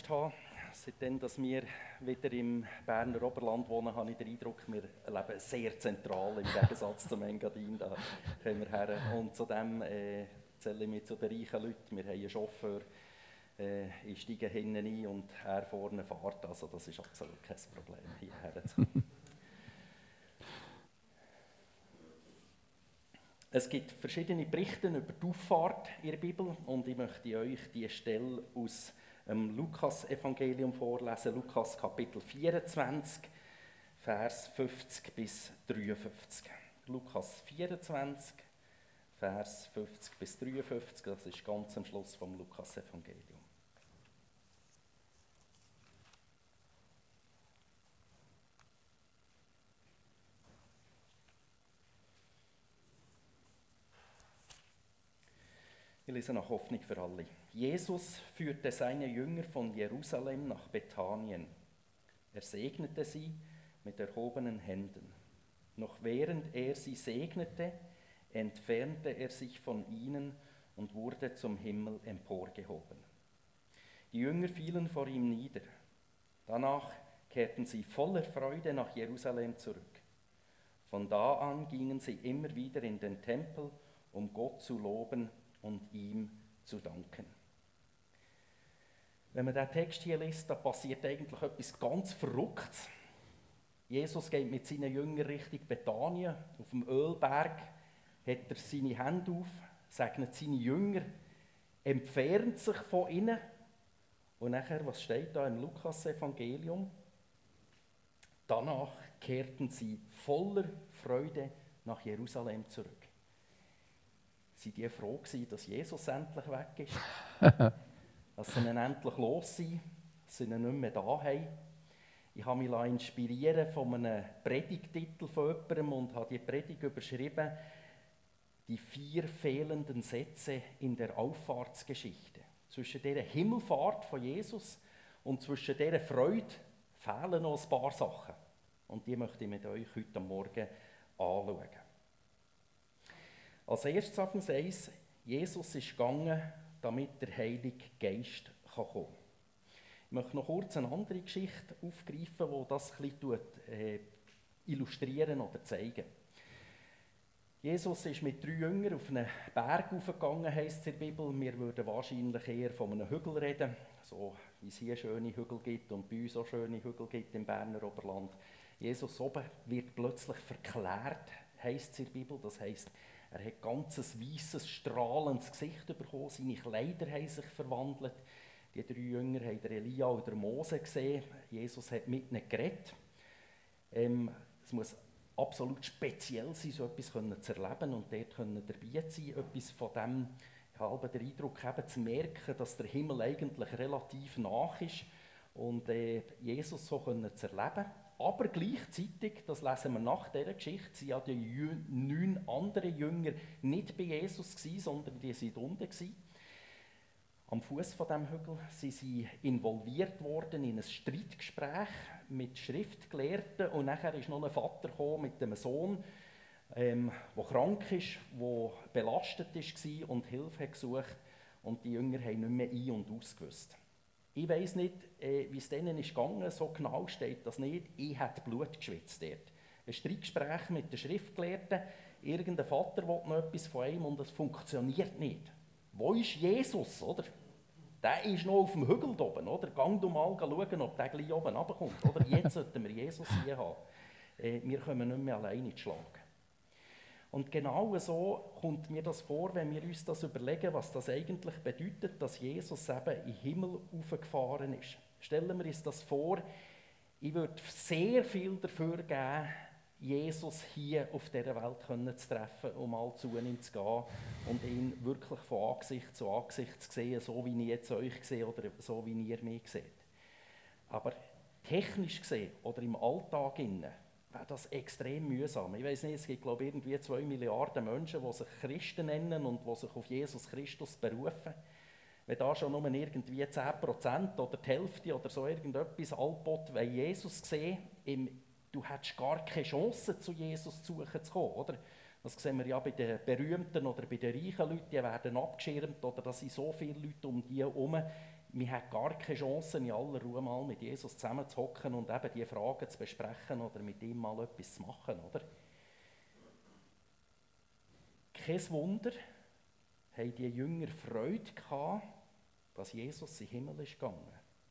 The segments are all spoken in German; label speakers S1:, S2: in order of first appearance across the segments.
S1: Angst habe. Seitdem, dass wir wieder im Berner Oberland wohnen, habe ich den Eindruck, wir leben sehr zentral im Gegensatz zum Engadin. Da kommen wir her. Und zudem zähle ich mich zu den reichen Leuten. Wir haben einen Chauffeur, ich steige hinten ein und er vorne fährt. Also das ist absolut kein Problem, hierher zu kommen. Es gibt verschiedene Berichte über die Auffahrt in der Bibel und ich möchte euch die Stelle aus dem Lukas-Evangelium vorlesen, Lukas Kapitel 24, Vers 50 bis 53. Lukas 24, Vers 50 bis 53, das ist ganz am Schluss vom Lukas-Evangelium. Ich lese nach Hoffnung für alle. Jesus führte seine Jünger von Jerusalem nach Bethanien. Er segnete sie mit erhobenen Händen. Noch während er sie segnete, entfernte er sich von ihnen und wurde zum Himmel emporgehoben. Die Jünger fielen vor ihm nieder. Danach kehrten sie voller Freude nach Jerusalem zurück. Von da an gingen sie immer wieder in den Tempel, um Gott zu loben und ihm zu danken. Wenn man diesen Text hier liest, dann passiert eigentlich etwas ganz Verrücktes. Jesus geht mit seinen Jüngern Richtung Bethanien. Auf dem Ölberg hat er seine Hände auf, segnet seine Jünger, entfernt sich von ihnen. Und nachher, was steht da im Lukas-Evangelium? Danach kehrten sie voller Freude nach Jerusalem zurück. Sind die froh gewesen, dass Jesus endlich weg ist? Dass sie ihn endlich los sind, dass sie ihn nicht mehr da haben? Ich habe mich inspirieren von einem Predigtitel von jemandem und habe die Predigt überschrieben: Die 4 fehlenden Sätze in der Auffahrtsgeschichte. Zwischen dieser Himmelfahrt von Jesus und zwischen dieser Freude fehlen noch ein paar Sachen. Und die möchte ich mit euch heute Morgen anschauen. Als erstes auf Vers 1, Jesus ist gegangen, damit der Heilige Geist kommen kann. Ich möchte noch kurz eine andere Geschichte aufgreifen, die das ein bisschen illustrieren oder zeigen. Jesus ist mit 3 Jüngern auf einen Berg hochgegangen, heisst es in der Bibel. Wir würden wahrscheinlich eher von einem Hügel reden, so wie es hier schöne Hügel gibt und bei uns auch schöne Hügel gibt im Berner Oberland. Jesus oben wird plötzlich verklärt, heisst es in der Bibel. Das heisst, er hat ganz ein weisses, strahlendes Gesicht bekommen, seine Kleider haben sich verwandelt. Die 3 Jünger haben Elia oder Mose gesehen. Jesus hat mit ihnen geredet. Es muss absolut speziell sein, so etwas zu erleben und dort dabei zu sein. Etwas von dem, ich habe den Eindruck, eben zu merken, dass der Himmel eigentlich relativ nah ist und Jesus so zu erleben. Aber gleichzeitig, das lesen wir nach dieser Geschichte, sind ja die 9 anderen Jünger nicht bei Jesus gewesen, sondern die waren unten. Am Fuß von dem Hügel sind sie involviert worden in ein Streitgespräch mit Schriftgelehrten und nachher ist noch ein Vater gekommen mit einem Sohn, der krank ist, der belastet war und Hilfe hat gesucht und die Jünger haben nicht mehr ein- und ausgewusst. Ich weiss nicht, wie es denen ist gegangen, so genau steht das nicht. Ich hätte Blut geschwitzt dort. Ein Streitgespräch mit den Schriftgelehrten, irgendein Vater will noch etwas von einem und es funktioniert nicht. Wo ist Jesus, oder? Der ist noch auf dem Hügel oben, oder? Gang du mal schauen, ob der gleich oben runterkommt, oder? Jetzt sollten wir Jesus hier haben. Wir kommen nicht mehr alleine zu schlagen. Und genau so kommt mir das vor, wenn wir uns das überlegen, was das eigentlich bedeutet, dass Jesus eben in den Himmel aufgefahren ist. Stellen wir uns das vor, ich würde sehr viel dafür geben, Jesus hier auf dieser Welt zu treffen, um mal zu ihm zu gehen und ihn wirklich von Angesicht zu Angesicht zu sehen, so wie ich jetzt euch sehe oder so wie ihr mich seht. Aber technisch gesehen oder im Alltag wäre das extrem mühsam. Ich weiss nicht, es gibt glaube ich irgendwie 2 Milliarden Menschen, die sich Christen nennen und die sich auf Jesus Christus berufen. Wenn da schon nur irgendwie 10% oder die Hälfte oder so irgendetwas allbot weil Jesus sehen, du hättest gar keine Chance, zu Jesus zu kommen, oder? Das sehen wir ja bei den Berühmten oder bei den reichen Leuten, die werden abgeschirmt oder da sind so viele Leute um die herum. man hat gar keine Chance, in aller Ruhe mal mit Jesus zusammenzuhocken und eben diese Fragen zu besprechen oder mit ihm mal etwas zu machen, oder? Kein Wunder, haben die Jünger Freude gehabt, dass Jesus in den Himmel ist gegangen.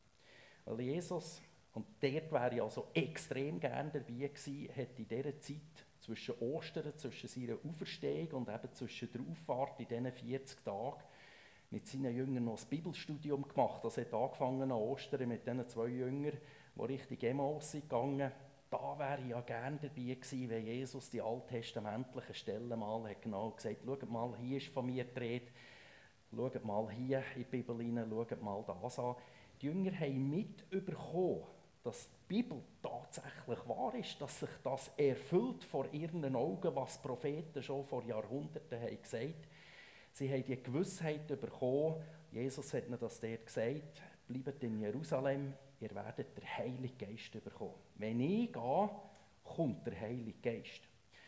S1: Weil Jesus, und dort wäre ich also extrem gerne dabei gewesen, hat in dieser Zeit zwischen Ostern, zwischen seiner Auferstehung und eben zwischen der Auffahrt in diesen 40 Tagen mit seinen Jüngern noch ein Bibelstudium gemacht. Das hat angefangen an Ostern mit diesen 2 Jüngern, die Richtung Emmaus sind gegangen. Da wäre ich ja gerne dabei gewesen, wenn Jesus die alttestamentlichen Stellen mal hat genau gesagt, schaut mal, hier ist von mir die Rede, schaut mal hier in die Bibel hinein, schaut mal das an. Die Jünger haben mitbekommen, dass die Bibel tatsächlich wahr ist, dass sich das erfüllt vor ihren Augen, was die Propheten schon vor Jahrhunderten haben gesagt. Sie haben die Gewissheit bekommen, Jesus hat ihnen das dort gesagt, bleibt in Jerusalem, ihr werdet den Heiligen Geist bekommen. Wenn ich gehe, kommt der Heilige Geist.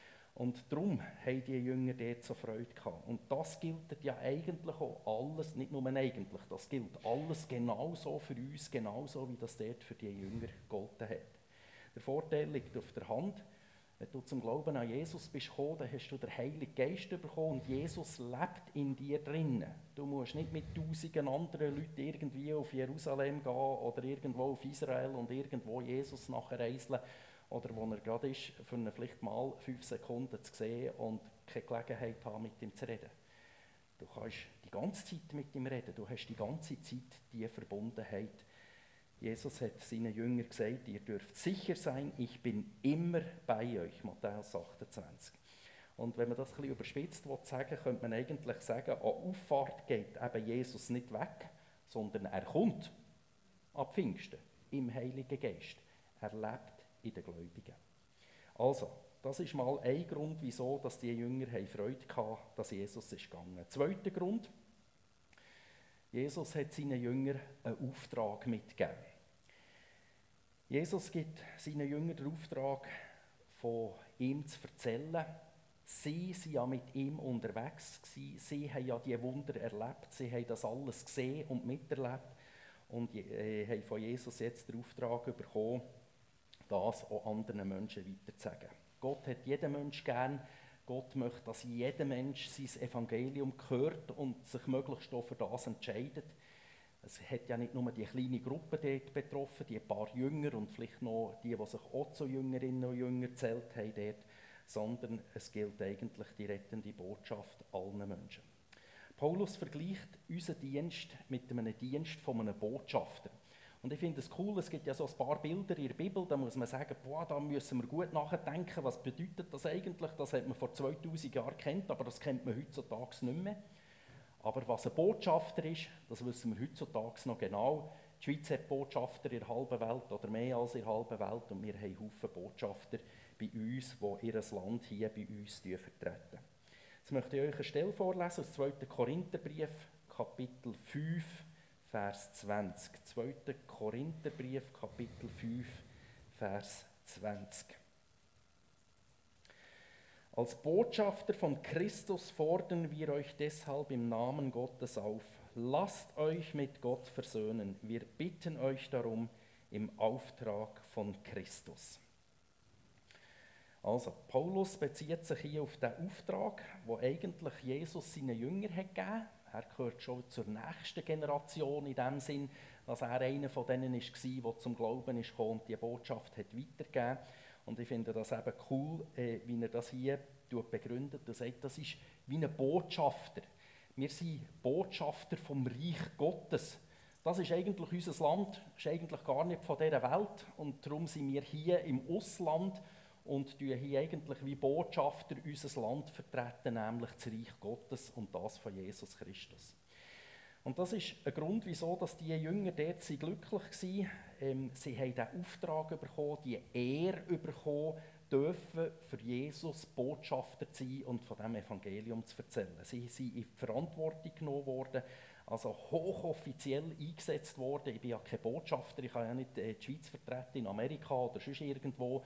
S1: Und darum haben die Jünger dort so Freude gehabt. Und das gilt ja eigentlich auch alles, nicht nur eigentlich, das gilt alles genauso für uns, genauso wie das dort für die Jünger gegolten hat. Der Vorteil liegt auf der Hand. Wenn du zum Glauben an Jesus bist gekommen, dann hast du den Heiligen Geist bekommen und Jesus lebt in dir drinnen. Du musst nicht mit tausenden anderen Leuten irgendwie auf Jerusalem gehen oder irgendwo auf Israel und irgendwo Jesus nachreiseln oder wo er gerade ist, für ihn vielleicht mal 5 Sekunden zu sehen und keine Gelegenheit haben, mit ihm zu reden. Du kannst die ganze Zeit mit ihm reden, du hast die ganze Zeit diese Verbundenheit. Jesus hat seinen Jüngern gesagt, ihr dürft sicher sein, ich bin immer bei euch, Matthäus 28. Und wenn man das ein bisschen überspitzt sagen will, könnte man eigentlich sagen, an Auffahrt geht eben Jesus nicht weg, sondern er kommt ab Pfingsten im Heiligen Geist. Er lebt in den Gläubigen. Also, das ist mal ein Grund, wieso dass die Jünger Freude hatten, dass Jesus ist gegangen. Zweiter Grund, Jesus hat seinen Jüngern einen Auftrag mitgegeben. Jesus gibt seinen Jüngern den Auftrag, von ihm zu erzählen. Sie waren ja mit ihm unterwegs, sie haben ja die Wunder erlebt, sie haben das alles gesehen und miterlebt und haben von Jesus jetzt den Auftrag bekommen, das auch anderen Menschen weiterzusagen. Gott hat jeden Menschen gern. Gott möchte, dass jeder Mensch sein Evangelium hört und sich möglichst auch für das entscheidet. Es hat ja nicht nur die kleine Gruppe dort betroffen, die paar Jünger und vielleicht noch die sich auch zu Jüngerinnen und Jüngern gezählt haben dort, sondern es gilt eigentlich die rettende Botschaft allen Menschen. Paulus vergleicht unseren Dienst mit einem Dienst von einem Botschafter. Und ich finde es cool, es gibt ja so ein paar Bilder in der Bibel, da muss man sagen, boah, da müssen wir gut nachdenken, was bedeutet das eigentlich? Das hat man vor 2000 Jahren gekannt, aber das kennt man heutzutage nicht mehr. Aber was ein Botschafter ist, das wissen wir heutzutage noch genau. Die Schweiz hat Botschafter in der halben Welt oder mehr als in der halben Welt und wir haben Haufen Botschafter bei uns, die ihr Land hier bei uns vertreten. Jetzt möchte ich euch eine Stelle vorlesen aus 2. Korintherbrief, Kapitel 5, Vers 20. 2. Korintherbrief, Kapitel 5, Vers 20. Als Botschafter von Christus fordern wir euch deshalb im Namen Gottes auf. Lasst euch mit Gott versöhnen. Wir bitten euch darum im Auftrag von Christus. Also, Paulus bezieht sich hier auf den Auftrag, wo eigentlich Jesus seinen Jüngern hat gegeben. Er gehört schon zur nächsten Generation in dem Sinn, dass er einer von denen war, der zum Glauben ist gekommen und die Botschaft hat weitergegeben. Und ich finde das eben cool, wie er das hier begründet. Er sagt, das ist wie ein Botschafter. Wir sind Botschafter vom Reich Gottes. Das ist eigentlich unser Land, das ist eigentlich gar nicht von dieser Welt. Und darum sind wir hier im Ausland und tun hier eigentlich wie Botschafter unser Land vertreten, nämlich das Reich Gottes und das von Jesus Christus. Und das ist ein Grund, wieso dass die Jünger dort glücklich waren. Sie haben den Auftrag bekommen, die Ehre bekommen, dürfen für Jesus Botschafter zu sein und von dem Evangelium zu erzählen. Sie sind in die Verantwortung genommen worden, also hochoffiziell eingesetzt worden. Ich bin ja kein Botschafter, ich kann ja nicht die Schweiz vertreten in Amerika oder sonst irgendwo.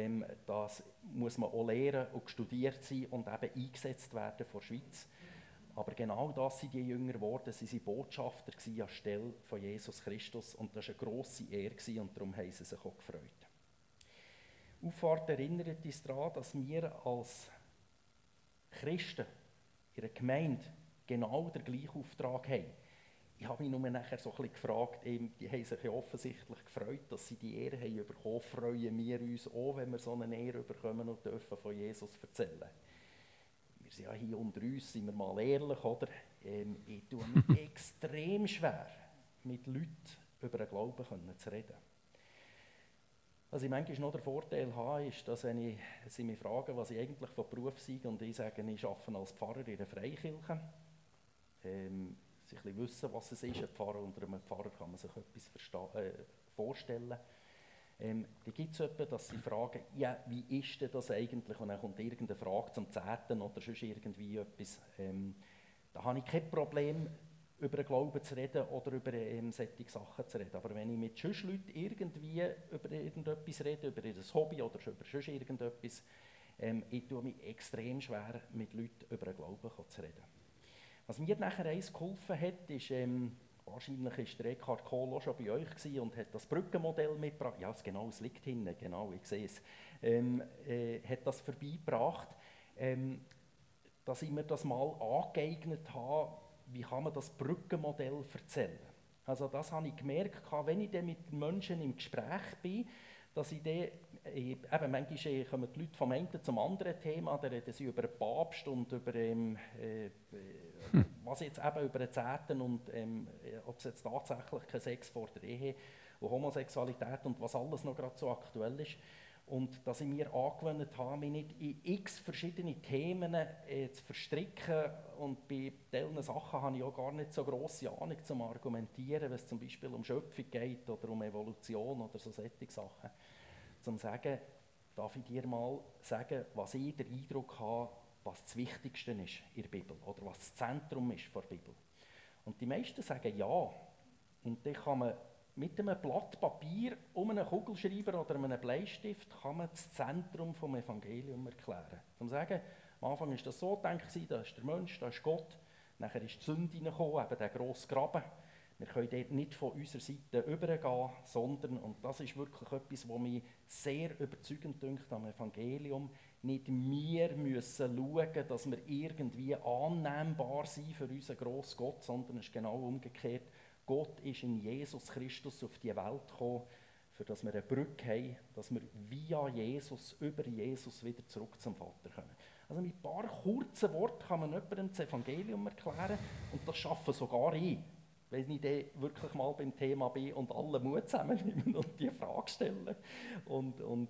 S1: Das muss man auch lernen und studiert sein und eben eingesetzt werden von der Schweiz. Aber genau das sind die Jünger geworden. Sie waren Botschafter anstelle von Jesus Christus. Und das war eine grosse Ehre und darum haben sie sich auch gefreut. Auffahrt erinnert uns daran, dass wir als Christen in einer Gemeinde genau den gleichen Auftrag haben. Ich habe mich nur nachher so ein bisschen gefragt, die haben sich ja offensichtlich gefreut, dass sie die Ehre haben bekommen. Freuen wir uns auch, wenn wir so eine Ehre bekommen und dürfen von Jesus erzählen. Wir sind ja hier unter uns, sind wir mal ehrlich, oder? Ich tue mir extrem schwer, mit Leuten über den Glauben zu reden. Was ich manchmal noch den Vorteil habe, ist, dass wenn sie mich fragen, was ich eigentlich von Beruf sei, und ich sage, ich arbeite als Pfarrer in einer Freikirche, sie ein bisschen wissen, was es ist, ein Pfarrer. Unter einem Pfarrer kann man sich etwas vorstellen. Dann gibt es etwas, dass sie fragen, ja, wie ist denn das eigentlich? Und dann kommt irgendeine Frage zum Zehnten oder sonst irgendwie etwas. Da habe ich kein Problem, über den Glauben zu reden oder über solche Sachen zu reden. Aber wenn ich mit sonst Leuten irgendwie über irgendetwas rede, über ihr Hobby oder über sonst irgendetwas, ich tue mich extrem schwer, mit Leuten über den Glauben zu reden. Was mir nachher eins geholfen hat, ist, wahrscheinlich war der Eckhard Kohl auch schon bei euch und hat das Brückenmodell mitgebracht. Ja, genau, es liegt hinten, genau, ich sehe es. Hat das vorbeigebracht, dass ich mir das mal angeeignet habe, wie kann man das Brückenmodell erzählen. Also das habe ich gemerkt, wenn ich dann mit Menschen im Gespräch bin, dass ich dann, eben manchmal kommen die Leute vom einen zum anderen Thema, da reden sie über den Papst und über was jetzt eben über den Zehnten und ob es jetzt tatsächlich kein Sex vor der Ehe und Homosexualität und was alles noch gerade so aktuell ist. Und dass ich mir angewöhnt habe, mich nicht in x verschiedene Themen zu verstricken. Und bei diesen Sachen habe ich auch gar nicht so grosse Ahnung zum Argumentieren, wenn es zum Beispiel um Schöpfung geht oder um Evolution oder so solche Sachen. Zum sagen, darf ich dir mal sagen, was ich den Eindruck habe, was das Wichtigste ist in der Bibel oder was das Zentrum ist der Bibel. Und die meisten sagen ja. Und dann kann man mit einem Blatt Papier um einen Kugelschreiber oder einem Bleistift kann man das Zentrum des Evangeliums erklären. Zum sagen, am Anfang war das so gedacht, da ist der Mensch, da ist Gott. Nachher ist die Sünde hineingekommen, eben der grosse Graben. Wir können dort nicht von unserer Seite übergehen, sondern, und das ist wirklich etwas, was mich sehr überzeugend dünkt am Evangelium, nicht wir müssen schauen, dass wir irgendwie annehmbar sind für unseren grossen Gott, sondern es ist genau umgekehrt. Gott ist in Jesus Christus auf die Welt gekommen, für dass wir eine Brücke haben, dass wir via Jesus, über Jesus wieder zurück zum Vater kommen. Also mit ein paar kurzen Worten kann man jemandem das Evangelium erklären und das schaffe sogar ich, wenn ich dann wirklich mal beim Thema bin und alle Mut zusammennehmen und die Frage stellen. Und dann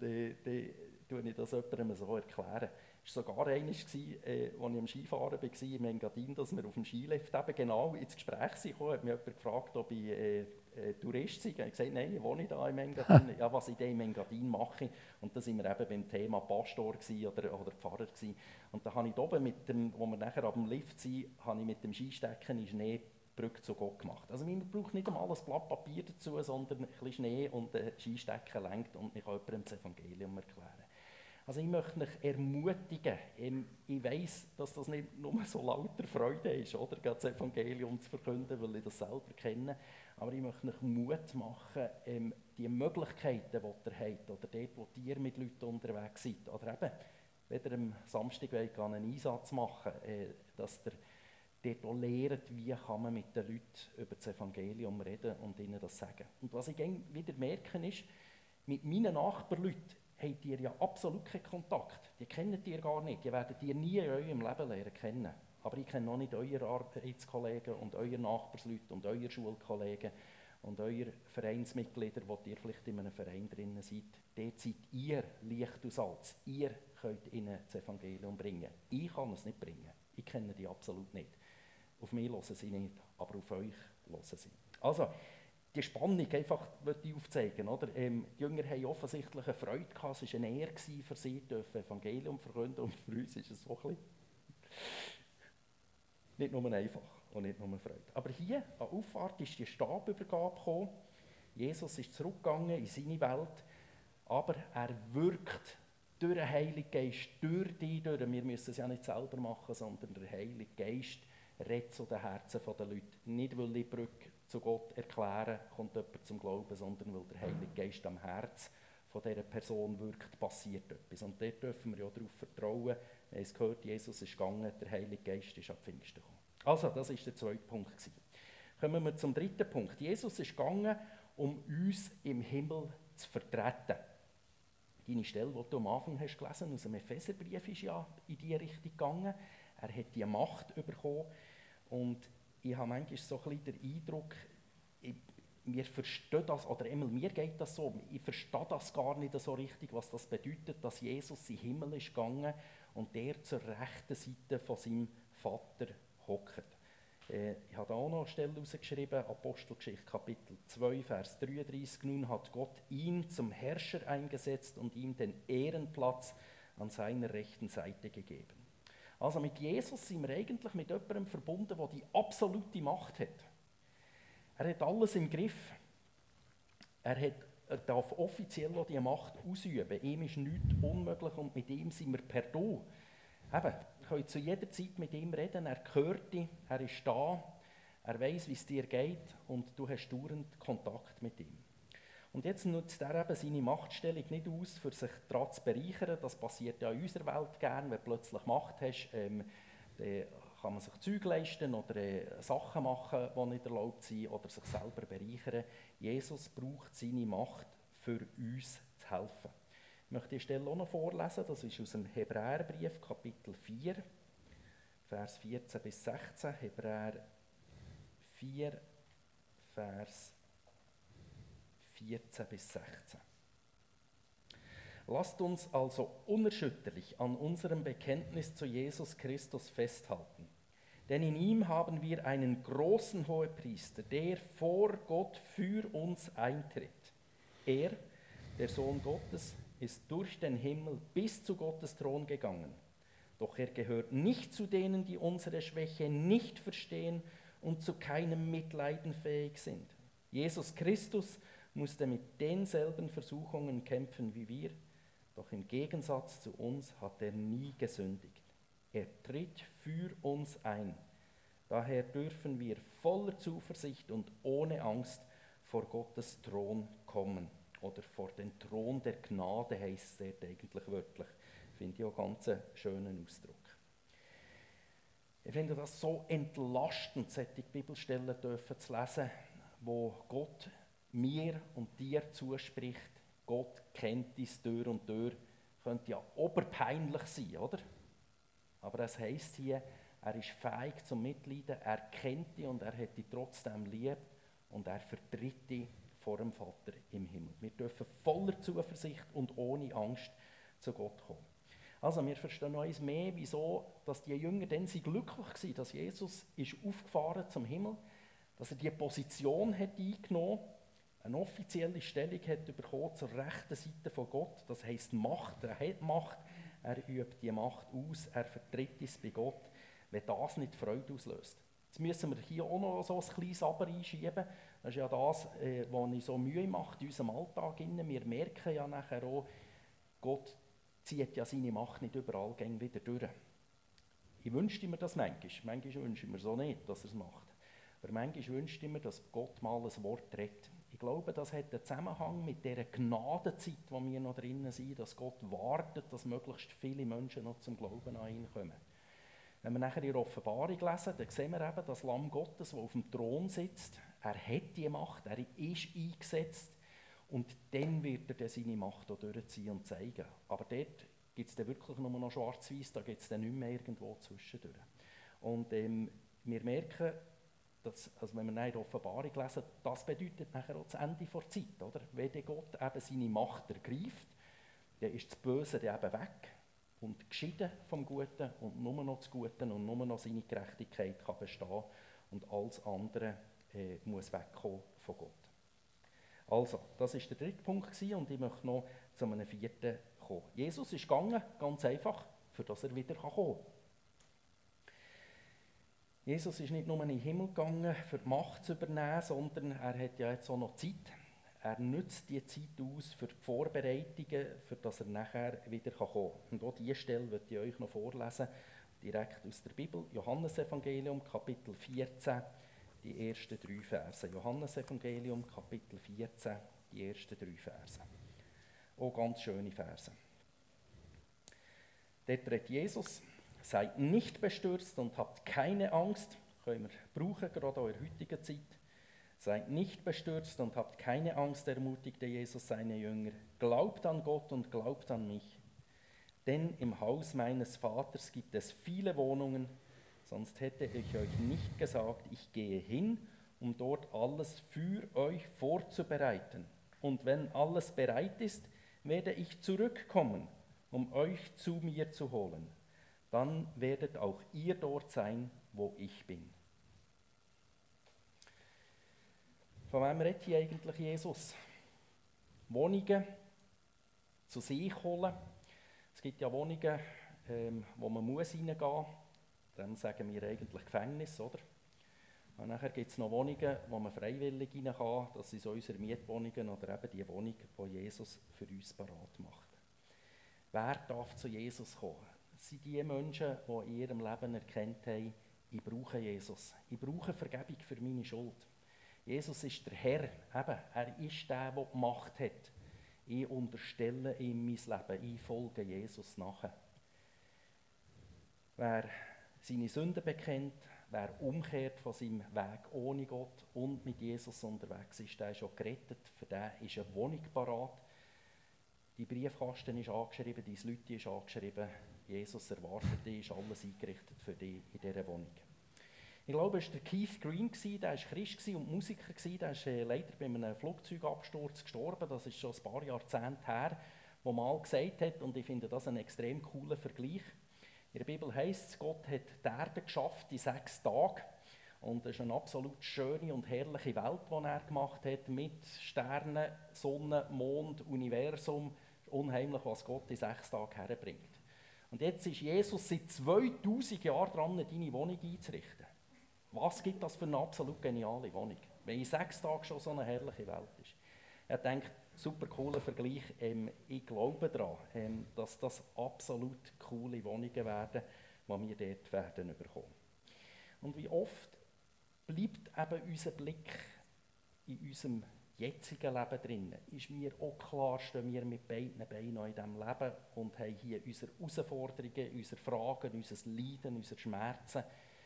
S1: tue ich das jemandem so erklären. Es war sogar einmal, als ich am Skifahren war im Engadin, dass wir auf dem Skilift eben genau ins Gespräch sind gekommen. Hat mich jemand gefragt, ob ich Tourist sei. Ich habe gesagt, nein, ich wohne nicht da im Engadin. Ja, was ich da im Engadin mache. Und da waren wir eben beim Thema Pastor oder Pfarrer gewesen. Und da habe ich oben, wo wir nachher ab dem Lift sind, habe ich mit dem Skistecken in Schnee Brücke zu Gott gemacht. Also man braucht nicht einmal ein Blatt Papier dazu, sondern ein bisschen Schnee und ein Skistecken lenkt und ich kann jemandem das Evangelium erklären. Also ich möchte euch ermutigen, ich weiss, dass das nicht nur so lauter Freude ist, oder, das Evangelium zu verkünden, weil ich das selber kenne, aber ich möchte euch Mut machen, die Möglichkeiten, die ihr habt, oder dort, wo ihr mit Leuten unterwegs seid, oder eben, wenn ihr am Samstag einen Einsatz machen wollt, dass ihr dort auch lernt, wie kann man mit den Leuten über das Evangelium reden und ihnen das sagen. Und was ich wieder merke, ist, mit meinen Nachbarleuten habt ihr ja absolut keinen Kontakt. Die kennt ihr gar nicht. Die werdet ihr nie in eurem Leben lernen kennen. Aber ich kenne noch nicht eure Arbeitskollegen und eure Nachbarsleute und eure Schulkollegen und eure Vereinsmitglieder, wo ihr vielleicht in einem Verein drin seid. Dort seid ihr Licht und Salz. Ihr könnt ihnen das Evangelium bringen. Ich kann es nicht bringen. Ich kenne die absolut nicht. Auf mich hören sie nicht, aber auf euch hören sie. Also, die Spannung einfach möchte ich aufzeigen. Oder? Die Jünger haben offensichtlich eine Freude gehabt. Es war eine Ehre für sie, dürfen Evangelium verkünden. Und für uns ist es so ein bisschen nicht nur einfach und nicht nur Freude. Aber hier an Auffahrt ist die Stabübergabe gekommen. Jesus ist zurückgegangen in seine Welt, aber er wirkt durch den Heiligen Geist, durch dich, durch. Wir müssen es ja nicht selber machen, sondern der Heilige Geist redet zu den Herzen der Leute. Nicht, weil die Brücke zu Gott erklären, kommt jemand zum Glauben, sondern weil der Heilige Geist am Herz von dieser Person wirkt, passiert etwas. Und dort dürfen wir ja darauf vertrauen. Wir haben es gehört, Jesus ist gegangen, der Heilige Geist ist ab Pfingsten gekommen. Also, das war der zweite Punkt. Kommen wir zum dritten Punkt. Jesus ist gegangen, um uns im Himmel zu vertreten. Deine Stelle, die du am Anfang hast gelesen aus dem Epheserbrief, ist ja in diese Richtung gegangen. Er hat diese Macht bekommen. Und ich habe manchmal so ein bisschen den Eindruck, wir verstehen das, oder einmal mir geht das so, ich verstehe das gar nicht so richtig, was das bedeutet, dass Jesus in den Himmel ist gegangen und der zur rechten Seite von seinem Vater hockt. Ich habe da auch noch eine Stelle herausgeschrieben, Apostelgeschichte Kapitel 2, Vers 33. Nun hat Gott ihn zum Herrscher eingesetzt und ihm den Ehrenplatz an seiner rechten Seite gegeben. Also mit Jesus sind wir eigentlich mit jemandem verbunden, der die absolute Macht hat. Er hat alles im Griff. Er darf offiziell auch diese Macht ausüben. Ihm ist nichts unmöglich und mit ihm sind wir per Du. Eben, wir können zu jeder Zeit mit ihm reden, er hört dich, er ist da, er weiß, wie es dir geht und du hast dauernd Kontakt mit ihm. Und jetzt nutzt er eben seine Machtstellung nicht aus, für sich daran zu bereichern. Das passiert ja in unserer Welt gerne, wenn du plötzlich Macht hast, dann kann man sich Zeug leisten oder Sachen machen, die nicht erlaubt sind, oder sich selber bereichern. Jesus braucht seine Macht, für uns zu helfen. Ich möchte die Stelle auch noch vorlesen, das ist aus dem Hebräerbrief, Kapitel 4, Vers 14 bis 16. Hebräer 4, Vers 14 bis 16. Lasst uns also unerschütterlich an unserem Bekenntnis zu Jesus Christus festhalten. Denn in ihm haben wir einen großen Hohepriester, der vor Gott für uns eintritt. Er, der Sohn Gottes, ist durch den Himmel bis zu Gottes Thron gegangen. Doch er gehört nicht zu denen, die unsere Schwäche nicht verstehen und zu keinem Mitleiden fähig sind. Jesus Christus musste mit denselben Versuchungen kämpfen wie wir, doch im Gegensatz zu uns hat er nie gesündigt. Er tritt für uns ein. Daher dürfen wir voller Zuversicht und ohne Angst vor Gottes Thron kommen. Oder vor den Thron der Gnade heisst es eigentlich wörtlich. Finde ich auch ganz einen schönen Ausdruck. Ich finde das so entlastend, solche Bibelstellen dürfen zu lesen, wo Gott mir und dir zuspricht. Gott kennt uns durch und durch. Könnte ja oberpeinlich sein, oder? Aber es heisst hier, er ist fähig zum Mitleiden, er kennt dich und er hat dich trotzdem lieb und er vertritt dich vor dem Vater im Himmel. Wir dürfen voller Zuversicht und ohne Angst zu Gott kommen. Also wir verstehen noch eins mehr, wieso dass die Jünger dann glücklich waren, dass Jesus ist aufgefahren zum Himmel, dass er die Position hat eingenommen, eine offizielle Stellung hat bekommen zur rechten Seite von Gott. Das heisst Macht, er hat Macht, er übt die Macht aus, er vertritt es bei Gott, wenn das nicht Freude auslöst. Jetzt müssen wir hier auch noch so ein kleines Aber einschieben. Das ist ja das, was ich so Mühe macht in unserem Alltag. Wir merken ja nachher auch, Gott zieht ja seine Macht nicht überall wieder durch. Ich wünschte mir das manchmal. Manchmal wünsche ich mir so nicht, dass er es macht. Aber manchmal wünschte ich mir, dass Gott mal ein Wort redet. Ich glaube, das hat einen Zusammenhang mit dieser Gnadenzeit, wo wir noch drinnen sind, dass Gott wartet, dass möglichst viele Menschen noch zum Glauben an ihn kommen. Wenn wir nachher in der Offenbarung lesen, dann sehen wir eben das Lamm Gottes, das auf dem Thron sitzt. Er hat die Macht, er ist eingesetzt und dann wird er dann seine Macht auch durchziehen und zeigen. Aber dort gibt es dann wirklich nur noch schwarz-weiß, da gibt es dann nicht mehr irgendwo zwischendurch. Und wir merken, dass, also wenn wir in der Offenbarung lesen, das bedeutet nachher auch das Ende der Zeit. Oder? Wenn Gott eben seine Macht ergreift, dann ist das Böse dann eben weg und geschieden vom Guten und nur noch das Gute und nur noch seine Gerechtigkeit kann bestehen und alles andere muss wegkommen von Gott. Also, das war der dritte Punkt und ich möchte noch zu einem vierten kommen. Jesus ist gegangen, ganz einfach, für das er wieder kommen kann. Jesus ist nicht nur in den Himmel gegangen, für die Macht zu übernehmen, sondern er hat ja jetzt auch noch Zeit. Er nutzt die Zeit aus für die Vorbereitungen, für dass er nachher wieder kommen kann. Und auch diese Stelle möchte ich euch noch vorlesen. direkt aus der Bibel, Johannesevangelium, Kapitel 14, die ersten 3 Verse. Johannesevangelium, Kapitel 14, die ersten 3 Verse. Auch ganz schöne Verse. Dort redet Jesus: Seid nicht bestürzt und habt keine Angst. Können wir brauchen, gerade auch in der heutigen Zeit. Seid nicht bestürzt und habt keine Angst, ermutigte Jesus seine Jünger. Glaubt an Gott und glaubt an mich. Denn im Haus meines Vaters gibt es viele Wohnungen, sonst hätte ich euch nicht gesagt, ich gehe hin, um dort alles für euch vorzubereiten. Und wenn alles bereit ist, werde ich zurückkommen, um euch zu mir zu holen. Dann werdet auch ihr dort sein, wo ich bin. Von wem redet hier eigentlich Jesus? Wohnungen zu sich holen. Es gibt ja Wohnungen, wo man reingehen muss. Dann sagen wir eigentlich Gefängnis, oder? Und nachher gibt es noch Wohnungen, wo man freiwillig rein kann. Das sind so unsere Mietwohnungen oder eben die Wohnung, die Jesus für uns parat macht. Wer darf zu Jesus kommen? Das sind die Menschen, die in ihrem Leben erkannt haben, ich brauche Jesus. Ich brauche Vergebung für meine Schuld. Jesus ist der Herr, eben, er ist der die Macht hat. Ich unterstelle ihm mein Leben, ich folge Jesus nachher. Wer seine Sünden bekennt, wer umkehrt von seinem Weg ohne Gott und mit Jesus unterwegs ist, der ist schon gerettet, für den ist eine Wohnung parat. Die Briefkasten ist angeschrieben, dein Leute ist angeschrieben, Jesus erwartet dich, ist alles eingerichtet für dich in dieser Wohnung. Ich glaube, es war Keith Green, der war Christ und Musiker, der ist leider bei einem Flugzeugabsturz gestorben, das ist schon ein paar Jahrzehnte her, wo mal gesagt hat, und ich finde das einen extrem coolen Vergleich. In der Bibel heisst es, Gott hat die Erde geschafft in 6 Tagen. Und es ist eine absolut schöne und herrliche Welt, die er gemacht hat, mit Sternen, Sonne, Mond, Universum. Unheimlich, was Gott in 6 Tagen herbringt. Und jetzt ist Jesus seit 2000 Jahren dran, deine Wohnung einzurichten. Was gibt das für eine absolut geniale Wohnung, wenn in 6 Tagen schon so eine herrliche Welt ist? Er denkt, super cooler Vergleich. Ich glaube daran, dass das absolut coole Wohnungen werden, die wir dort werden bekommen. Und wie oft bleibt eben unser Blick in unserem jetzigen Leben drin? Ist mir auch klar, stehen wir mit beiden Beinen in diesem Leben und haben hier unsere Herausforderungen, unsere Fragen, unser Leiden, unsere Schmerzen,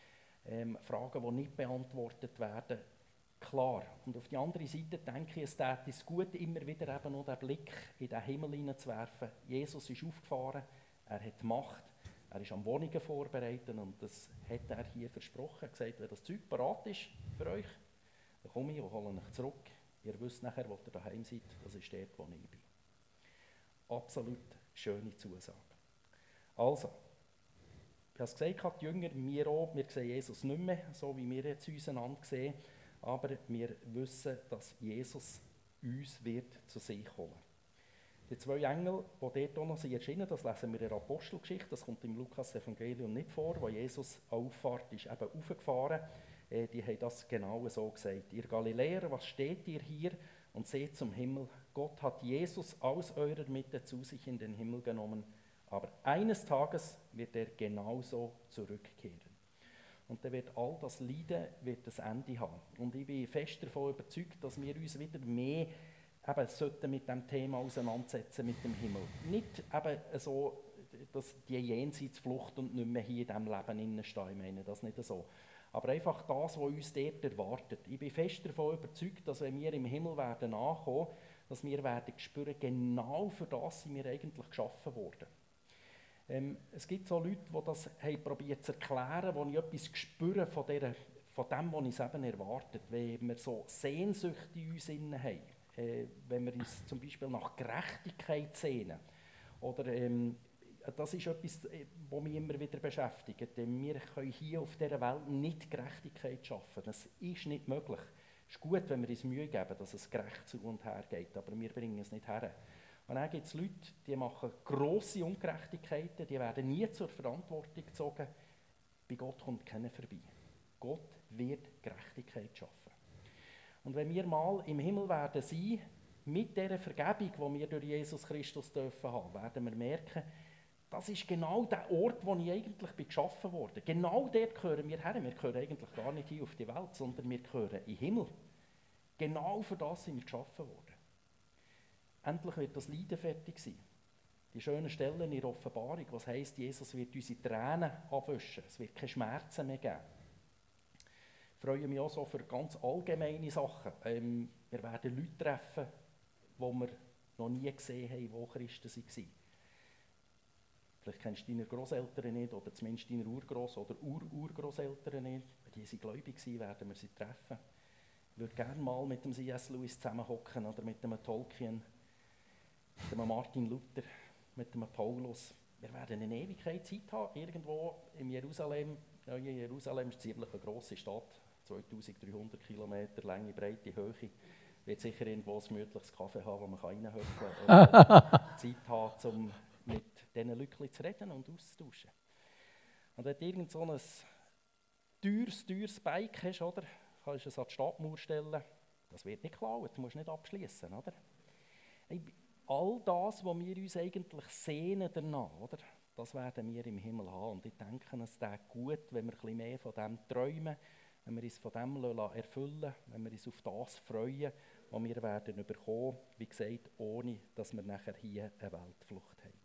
S1: Fragen, die nicht beantwortet werden. Klar. Und auf die andere Seite denke ich, es täte es gut, immer wieder eben noch den Blick in den Himmel hineinzuwerfen. Jesus ist aufgefahren, er hat Macht, er ist am Wohnungen vorbereiten und das hat er hier versprochen. Er hat gesagt, wenn das Zeug parat ist für euch, dann komme ich und hole euch zurück. Ihr wisst nachher, wo ihr daheim seid, das ist dort, wo ich bin. Absolut schöne Zusage. Also, ich habe es gesagt, die Jünger, wir auch, wir sehen Jesus nicht mehr, so wie wir jetzt uns einander sehen, aber wir wissen, dass Jesus uns wird zu sich holen. Die 2 Engel, die dort auch noch erschienen sind, das lesen wir in der Apostelgeschichte, das kommt im Lukas-Evangelium nicht vor, wo Jesus Auffahrt ist, eben aufgefahren. Die haben das genau so gesagt. Ihr Galiläer, was steht ihr hier und seht zum Himmel? Gott hat Jesus aus eurer Mitte zu sich in den Himmel genommen, aber eines Tages wird er genauso zurückkehren. Und dann wird all das Leiden wird das Ende haben. Und ich bin fest davon überzeugt, dass wir uns wieder mehr sollten mit dem Thema auseinandersetzen, mit dem Himmel. Nicht eben so, dass die Jenseitsflucht und nicht mehr hier in diesem Leben stehen, ich meine das nicht so. Aber einfach das, was uns dort erwartet. Ich bin fest davon überzeugt, dass wenn wir im Himmel werden ankommen, dass wir werden spüren, genau für das sind wir eigentlich geschaffen worden. Es gibt so Leute, die das probiert zu erklären, wo ich etwas spüre von dem, was uns eben erwartet. Wenn wir so Sehnsüchte in uns haben, wenn wir uns zum Beispiel nach Gerechtigkeit sehnen, oder das ist etwas, was mich immer wieder beschäftigt. Wir können hier auf dieser Welt nicht Gerechtigkeit schaffen. Das ist nicht möglich. Es ist gut, wenn wir uns Mühe geben, dass es gerecht zu und her geht, aber wir bringen es nicht her. Und dann gibt es Leute, die machen grosse Ungerechtigkeiten, die werden nie zur Verantwortung gezogen. Bei Gott kommt keiner vorbei. Gott wird Gerechtigkeit schaffen. Und wenn wir mal im Himmel werden sein, mit dieser Vergebung, die wir durch Jesus Christus dürfen haben, werden wir merken, das ist genau der Ort, wo ich eigentlich geschaffen wurde. Genau dort gehören wir her. Wir gehören eigentlich gar nicht hier auf die Welt, sondern wir gehören in den Himmel. Genau für das sind wir geschaffen worden. Endlich wird das Leiden fertig sein. Die schönen Stellen in der Offenbarung, was heisst, Jesus wird unsere Tränen abwischen. Es wird keine Schmerzen mehr geben. Ich freue mich auch so für ganz allgemeine Sachen. Wir werden Leute treffen, die wir noch nie gesehen haben, die Christen waren. Vielleicht kennst du deine Grosseltern nicht oder zumindest deine Urgross- oder Urgroßeltern nicht. Wenn die gläubig waren, werden wir sie treffen. Ich würde gerne mal mit dem C.S. Lewis zusammenhocken oder mit dem Tolkien, mit dem Martin Luther, mit dem Paulus. Wir werden eine Ewigkeit Zeit haben, irgendwo in Jerusalem. Neue Jerusalem ist eine ziemlich grosse Stadt, 2300 Kilometer, Länge, Breite, Höhe. Wird sicher irgendwo ein gemütliches Kaffee haben, wo man reinhöckeln kann oder Zeit haben, um mit diesen Leuten zu reden und auszutauschen. Und wenn du irgend so ein teures Bike hast, oder, kannst du es an die Stadtmauer stellen. Das wird nicht geklaut, du musst nicht abschließen, oder? All das, was wir uns eigentlich sehnen danach, oder, das werden wir im Himmel haben. Und ich denke, es ist gut, wenn wir ein bisschen mehr von dem träumen, wenn wir uns von dem erfüllen lassen, wenn wir uns auf das freuen, was wir werden bekommen, wie gesagt, ohne dass wir nachher hier eine Weltflucht haben.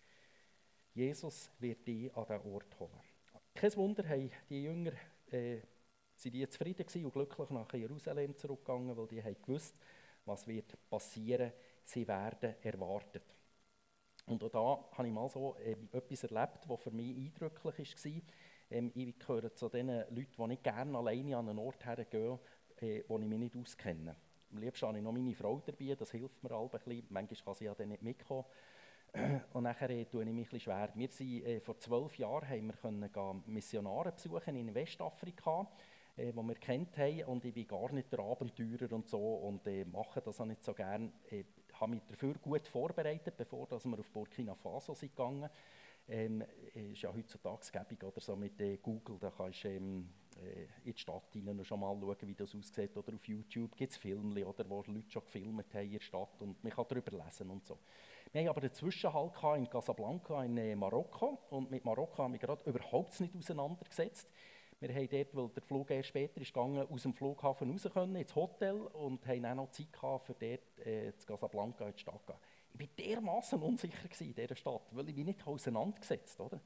S1: Jesus wird dich an diesen Ort holen. Kein Wunder, haben die Jünger sind die zufrieden gewesen und glücklich nach Jerusalem zurückgegangen, weil die haben gewusst, was wird passieren. Sie werden erwartet. Und auch da habe ich mal so etwas erlebt, was für mich eindrücklich war. Ich gehöre zu den Leuten, die nicht gerne alleine an einen Ort hergehen, wo ich mich nicht auskenne. Am liebsten habe ich noch meine Frau dabei, das hilft mir ein bisschen. Manchmal kann sie ja dann nicht mitkommen. Und nachher tue ich mich ein bisschen schwer. Wir sind, vor 12 Jahren haben wir Missionare besuchen in Westafrika, die wir kennt haben. Und ich bin gar nicht der Abenteurer und so und mache das auch nicht so gerne. Ich habe mich dafür gut vorbereitet, bevor wir auf Burkina Faso sind gegangen. Ist ja heutzutage gäbig oder so mit Google, da kannst du in die Stadt hinein schon mal schauen, wie das aussieht. Oder auf YouTube gibt es Filme, oder, wo Leute schon gefilmt haben in der Stadt und man kann darüber lesen und so. Wir hatten aber einen Zwischenhalt in Casablanca in Marokko und mit Marokko haben wir gerade überhaupt nicht auseinandergesetzt. Wir haben dort, weil der Flug erst später ist gegangen, aus dem Flughafen raus können, ins Hotel und haben auch noch Zeit gehabt, für dort zu Casablanca in die Stadt zu gehen. Ich war dermassen unsicher in dieser Stadt, weil ich mich nicht auseinandergesetzt habe.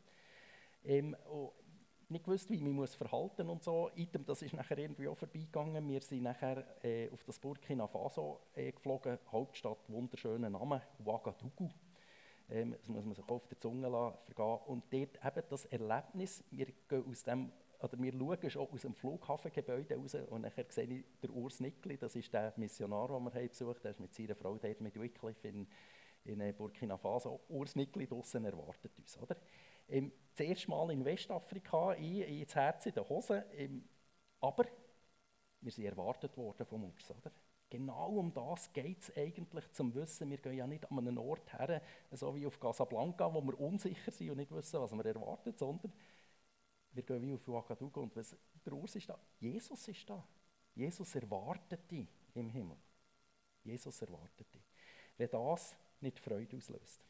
S1: Nicht gewusst, wie ich mich verhalten muss und so. Item, das ist nachher irgendwie auch vorbeigegangen. Wir sind nachher auf das Burkina Faso geflogen, Hauptstadt, wunderschöner Name, Ouagadougou. Das muss man sich auf der Zunge vergehen. Und dort eben das Erlebnis, wir gehen aus dem, oder wir schauen schon aus dem Flughafengebäude raus und nachher sehe ich den Urs Nickli, das ist der Missionar, den wir besucht haben, der ist mit seiner Frau dort mit Wycliffe in Burkina Faso. Urs Nickli draussen erwartet uns, oder? Das erste Mal in Westafrika, ins Herz in den Hosen, aber wir sind erwartet worden vom Urs, oder? Genau um das geht es eigentlich, zum Wissen, wir gehen ja nicht an einen Ort her, so wie auf Casablanca, wo wir unsicher sind und nicht wissen, was wir erwarten, sondern wir gehen wie auf Ouagadougou und der Urs ist da, Jesus ist da. Jesus erwartet dich im Himmel. Jesus erwartet dich. Wenn das nicht Freude auslöst.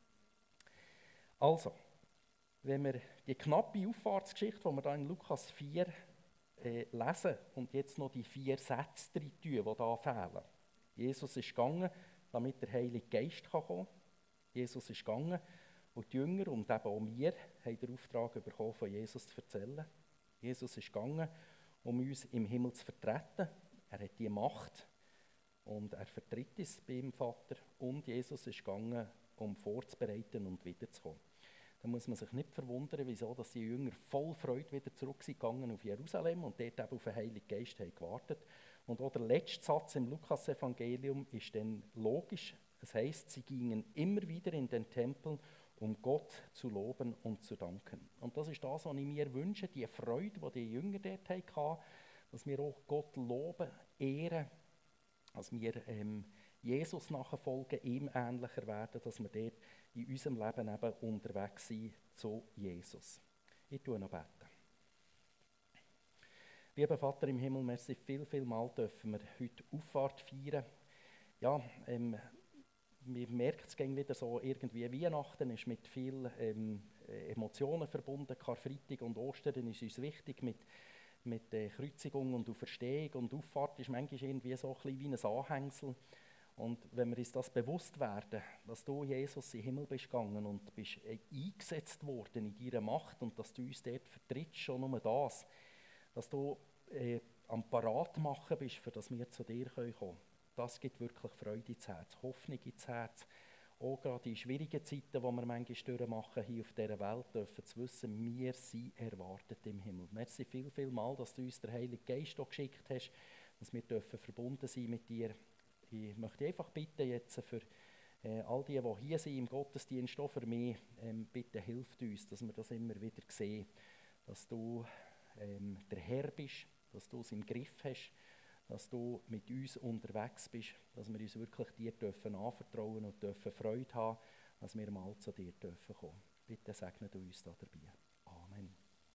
S1: Also, wenn wir die knappe Auffahrtsgeschichte, die wir hier in Lukas 4 lesen und jetzt noch die 4 Sätze drin tun, die hier fehlen. Jesus ist gegangen, damit der Heilige Geist kommen kann. Jesus ist gegangen und die Jünger und eben auch wir haben den Auftrag bekommen, von Jesus zu erzählen. Jesus ist gegangen, um uns im Himmel zu vertreten. Er hat die Macht und er vertritt uns beim Vater. Und Jesus ist gegangen, um vorzubereiten und wiederzukommen. Da muss man sich nicht verwundern, wieso dass die Jünger voll Freude wieder zurück sind gegangen auf Jerusalem und dort eben auf den Heiligen Geist haben gewartet. Und auch der letzte Satz im Lukas-Evangelium ist dann logisch. Es heisst, sie gingen immer wieder in den Tempel, um Gott zu loben und zu danken. Und das ist das, was ich mir wünsche, die Freude, die die Jünger dort hatten, dass wir auch Gott loben, ehren, dass wir Jesus nachfolgen, ihm ähnlicher werden, dass wir dort in unserem Leben eben unterwegs sind zu Jesus. Ich tue noch beten. Lieber Vater im Himmel, merci viel mal dürfen wir heute Auffahrt feiern. Ja, man merkt es wieder so, irgendwie Weihnachten ist mit vielen Emotionen verbunden. Karfreitag und Ostern ist uns wichtig mit Kreuzigung und Auferstehung. Und Auffahrt ist manchmal irgendwie so ein bisschen wie ein Anhängsel. Und wenn wir uns das bewusst werden, dass du, Jesus, in den Himmel bist gegangen und bist eingesetzt worden in deiner Macht und dass du uns dort vertrittst, schon nur das, dass du am Parat machen bist, für dass wir zu dir kommen können. Das gibt wirklich Freude ins Herz, Hoffnung ins Herz. Auch gerade in schwierigen Zeiten, die wir manchmal durchmachen hier auf dieser Welt, dürfen zu wissen, wir sind erwartet im Himmel. Merci viel mal, dass du uns den Heiligen Geist auch geschickt hast, dass wir dürfen verbunden sein mit dir. Ich möchte einfach bitten jetzt für all die hier sind im Gottesdienst, auch für mich, bitte hilft uns, dass wir das immer wieder sehen, dass du der Herr bist, dass du es im Griff hast, dass du mit uns unterwegs bist, dass wir uns wirklich dir dürfen anvertrauen und dürfen Freude haben, dass wir mal zu dir dürfen kommen. Bitte segne du uns da dabei.